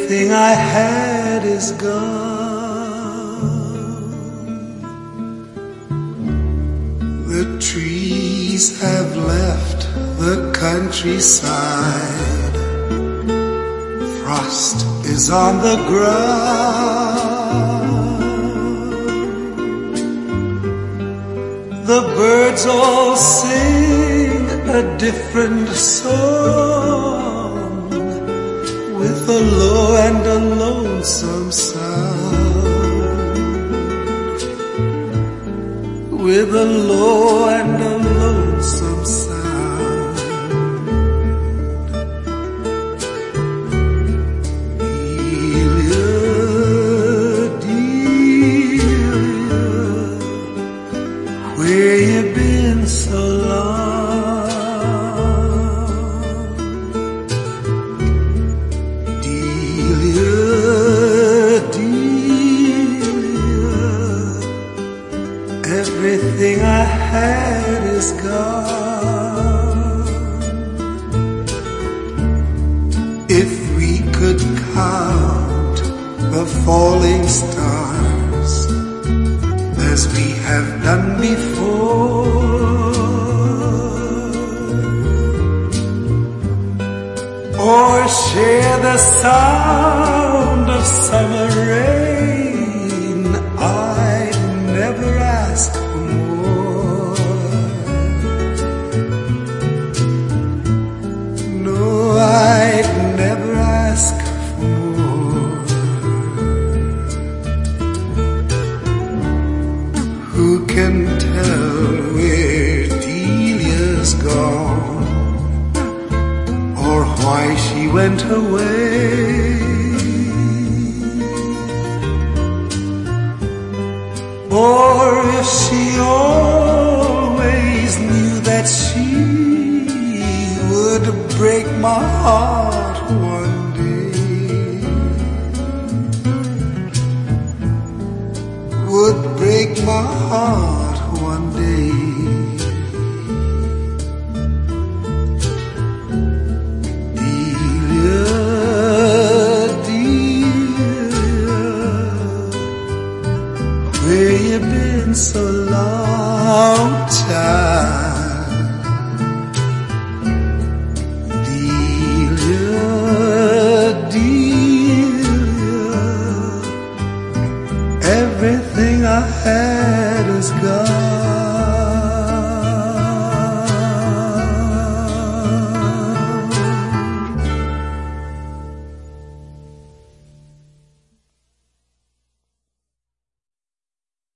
Everything I had is gone. The trees have left the countryside. Frost is on the ground. The birds all sing a different song, with a low and a lonesome sound. With a low and a lonesome sound. Delia, Delia, where you been so long? Delia, Delia, everything I had is gone. If we could count the falling stars as we have done before, or share the sound of summer rain, I'd never ask for more. No, I'd never ask for more. Who can tell where Delia's gone, or why she went away? Or if she always knew that she would break my heart one day, would break my heart one day. Delia, Delia, where you been so long time? Delia, Delia, everything I had